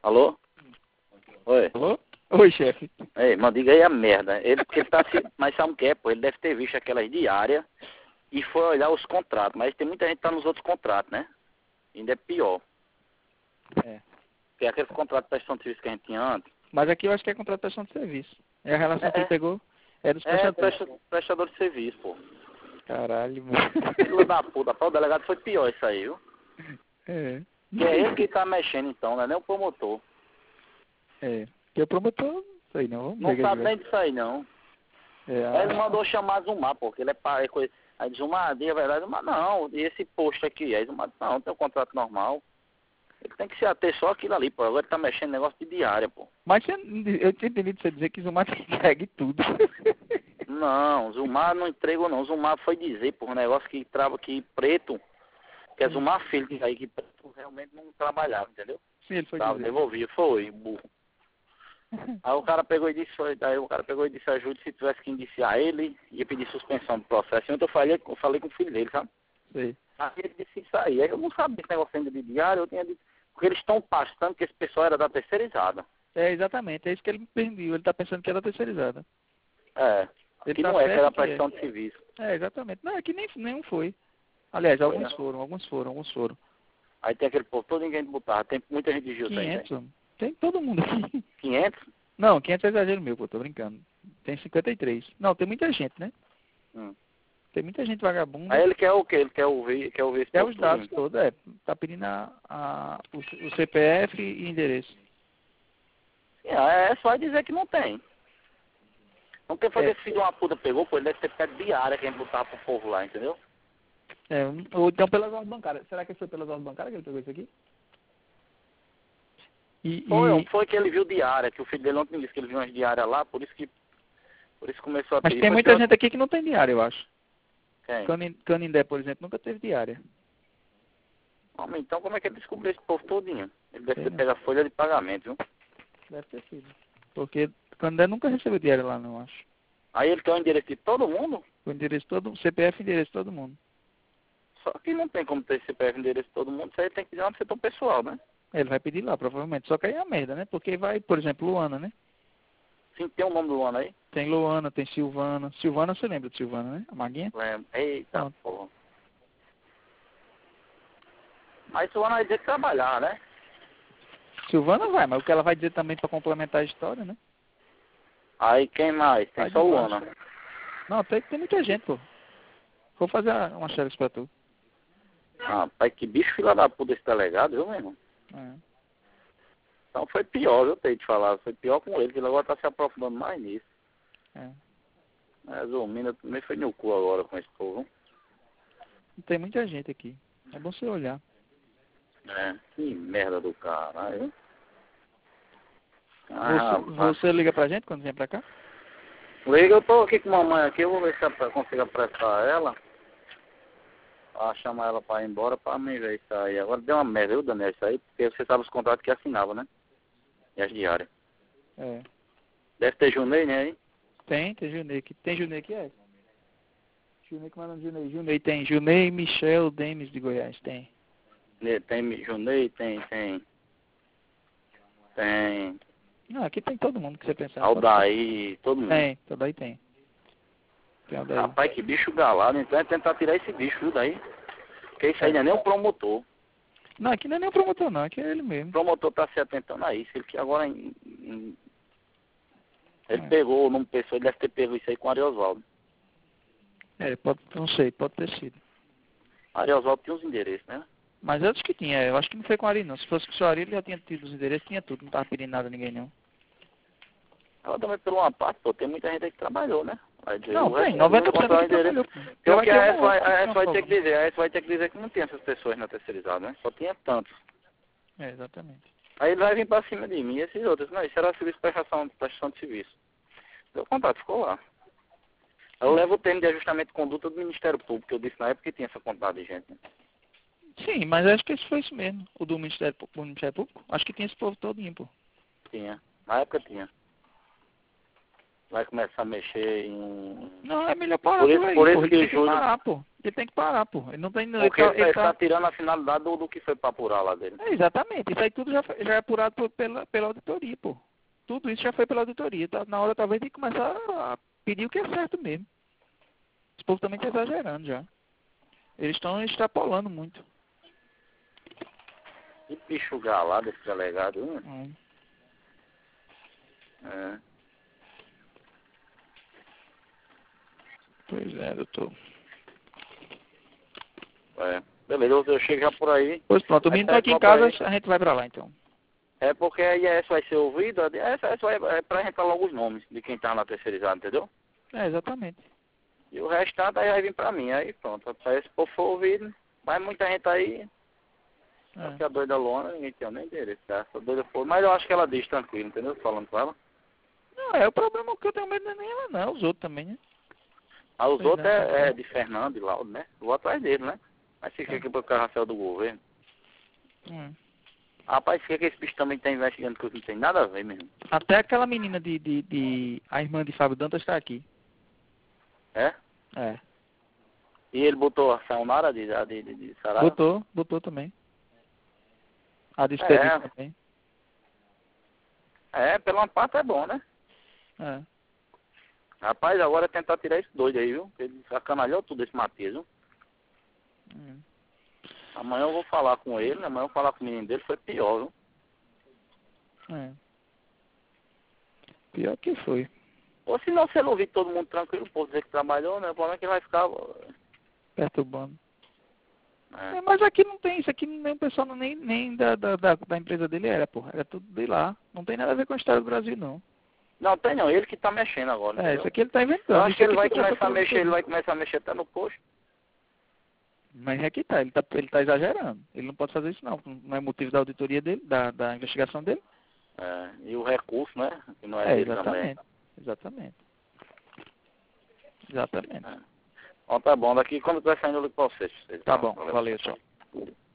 Alô? Oi. Alô? Oi, chefe. Ei, mas diga aí a merda. Ele tá se... Mas sabe o que é, pô? Ele deve ter visto aquelas diárias e foi olhar os contratos. Mas tem muita gente que tá nos outros contratos, né? Ainda é pior. É. Porque aqueles contratos de prestação de serviço que a gente tinha antes. Mas aqui eu acho que é contratação de serviço. É a relação que ele pegou. É dos prestadores. Prestador de serviço, pô. Caralho, mano. Filho da puta, pô, o delegado foi pior isso aí, viu? É. Que é ele que tá mexendo então, não é nem o promotor. É. Porque o promotor, sei não. Vamos Não ver sabe nem disso aí, não. É, Aí ele mandou chamar Zumar, pô, porque ele é coisa. Aí Zumar, diz a verdade, Zumar, não, e esse posto aqui? Aí Zumar, não, tem um contrato normal. Ele tem que se ater só aquilo ali, pô. Agora ele tá mexendo em negócio de diária, pô. Mas eu tinha entendido você dizer que Zumar entregue tudo. Não, Zumar não entregou não. Zumar foi dizer, pô, um negócio que trava aqui preto, que é Zumar Filho, que aí que preto realmente não trabalhava, entendeu? Sim, ele foi Tava dizer. devolvido, foi, burro. Aí o cara pegou e disse, a Júlia, se tivesse que indiciar ele, ia pedir suspensão do processo. Então eu falei com o filho dele, sabe? Sei. Aí ele disse isso aí. Aí eu não sabia desse negócio ainda de diário, eu tinha dito, porque eles estão pastando que esse pessoal era da terceirizada. É, exatamente. É isso que ele me perdeu. Ele tá pensando que era terceirizada. É. Ele Que tá não é, que era certo que prestação de serviço. É, exatamente. Não, é que nenhum foi. Aliás, Foi, alguns né? foram, alguns foram. Aí tem aquele povo, todo ninguém botava. Tem muita gente de Gil, tem, né? 500, homem. Tem todo mundo aqui. 500? Não, 500 é exagero meu, pô, tô brincando. Tem 53. Não, tem muita gente, né? Hum. Tem muita gente vagabunda. Aí ele quer o quê? Ele quer ouvir esse Quer povo os dados tudinho. todos, tá pedindo o CPF e endereço. É só dizer que não tem. Não quer fazer É. que filho de uma puta pegou, pô, ele deve ter pego diária que a gente botava pro povo lá, entendeu? É, ou então pelas ordens bancárias. Será que foi pelas ordens bancárias que ele pegou isso aqui? Foi que ele viu diária, que o filho dele ontem disse que ele viu umas diárias lá, por isso começou a Mas ter. tem Foi muita gente aqui que não tem diária, eu acho. Quem? Canindé, por exemplo, nunca teve diária. Homem, então como é que ele descobriu esse povo todinho? Ele deve Sei ter não. pego a folha de pagamento, viu? Deve ter sido. Porque Canindé nunca recebeu diária lá, não, acho. Aí ele quer o endereço de todo mundo, O endereço todo, CPF e endereço de todo mundo. só que não tem como ter CPF e endereço de todo mundo, isso aí tem que dizer no setor pessoal, né? Ele vai pedir lá, provavelmente. Só que aí é a merda, né? Porque vai, por exemplo, Luana, né? Sim, tem o nome do ano aí? Tem Luana, tem Silvana. Silvana, você lembra de Silvana, né? A Maguinha? Lembro. Eita, Pronto. porra. Mas o ano vai dizer que trabalhar, né? Silvana vai, mas o que ela vai dizer também pra complementar a história, né? Aí quem mais? Tem Vai só de o baixo. Ana. Não, tem muita gente, pô. Vou fazer uma xerox pra tu. Rapaz, que bicho fila da puta esse delegado, viu, meu irmão? É. Então foi pior, eu tenho de falar. Foi pior com ele, que ele agora tá se aprofundando mais nisso. É. Resumindo, eu também foi no cu agora com esse povo. Tem muita gente aqui. É bom você olhar. É, que merda do caralho. Você liga pra gente quando vem pra cá? Liga, eu tô aqui com a mamãe aqui, eu vou ver se eu consigo apressar ela. Pra chamar ela pra ir embora pra mim ver isso aí. Agora deu uma merda, viu, Daniel, isso aí, porque você sabe os contratos que assinava, né? E as diárias. É. Deve ter Junei, né, aí? Tem Junei aqui. Tem Junei aqui, é? Junei, como é o nome de Junei? Junei tem. Junei Michel Denis de Goiás, tem. Tem Junei, tem. Não, aqui tem todo mundo que você pensar. Aldaí, todo mundo. Tem, todo aí tem. Tem Aldaí. Rapaz, que bicho galado, então é tentar tirar esse bicho, viu, daí? Porque isso aí não é nem o promotor. Não, aqui não é nem o promotor não, aqui é ele mesmo. O promotor tá se atentando a isso, ele que agora ele pegou o nome pessoa, ele deve ter pego isso aí com o Ariosvaldo. Não sei, pode ter sido. Ariosvaldo tinha os endereços, né? Mas eu acho que tinha, eu acho que não foi com o Ari não. Se fosse com o seu Ari, ele já tinha tido os endereços, tinha tudo, não tava pedindo nada a ninguém não. Ela também, por uma parte, pô, tem muita gente aí que trabalhou, né? Vai dizer, Não, tem, 90% não aqui endereço. trabalhou. Porque a S vai ter que dizer, a S vai ter que dizer que não tem essas pessoas na terceirizada, né? Só tinha tantos. É, exatamente. Aí ele vai vir pra cima de mim e esses outros. Não, isso era serviço de prestação de serviço. Deu contato, ficou lá. Eu levo o termo de ajustamento de conduta do Ministério Público, que eu disse na época que tinha essa quantidade de gente, né? Sim, mas acho que esse foi isso mesmo, o do Ministério Público. Acho que tinha esse povo todinho, pô. Tinha. Na época tinha. Vai começar a mexer em... Não, é melhor parar Por isso que o Júlio... parar, pô. Ele tem que parar, pô. Ele não tem... Porque ele tá tirando a finalidade do que foi pra apurar lá dele. Exatamente. Isso aí tudo já é apurado pela auditoria, pô. Tudo isso já foi pela auditoria. Tá na hora, talvez, de começar a pedir o que é certo mesmo. Esse povo também tá exagerando já. Eles estão extrapolando muito. Que bicho galado esse delegado, né? É. Pois é, doutor. É. Beleza, eu chego já por aí. Pois pronto, o menino tá aqui em casa, a gente vai pra lá, então. É porque a IES vai ser ouvida, a IES vai pra entrar logo os nomes de quem tá na terceirizada, entendeu? Exatamente. E o restante aí vai vir pra mim, aí pronto. Aí se for ouvido, mas muita gente aí, que a doida Lona, ninguém tem nem interesse, tá? Essa doida for, mas eu acho que ela diz tranquilo, entendeu? Falando com ela. Não, o problema que eu tenho medo não é nem ela não, os outros também, né? Ah, os outros é de Fernando e Laudo, né? Eu vou atrás dele, né? Mas fica aqui pro carrossel do governo. Rapaz, fica que esse bicho também tá investigando coisa que não tem nada a ver mesmo. Até aquela menina a irmã de Fábio Dantas está aqui. É? É. E ele botou a Sayonara de Saraiva? Botou também. A de Expedito também. É, pela parte é bom, né? É. Rapaz, agora é tentar tirar esse doido aí, viu? Ele sacanalhou tudo esse Matias, viu? Amanhã eu vou falar com ele, amanhã eu vou falar com o menino dele, foi pior, viu? Pior que foi. Ou se não, se ele ouvir todo mundo tranquilo, o povo dizer que trabalhou, né? O problema é que ele vai ficar... Perturbando. Mas aqui não tem isso, aqui nem o pessoal nem da empresa dele era, porra. Era tudo de lá. Não tem nada a ver com a história do Brasil, não. Não, tem não, ele que tá mexendo agora. Isso aqui ele tá inventando. Eu acho que ele vai começar a mexer até no posto. Mas é que tá, ele tá exagerando. Ele não pode fazer isso não. Não é motivo da auditoria dele, da investigação dele. E o recurso, né? Que não é dele também. Exatamente. Ó, tá bom, daqui quando tu vai saindo eu ligo pra vocês. Tá bom, valeu, tchau.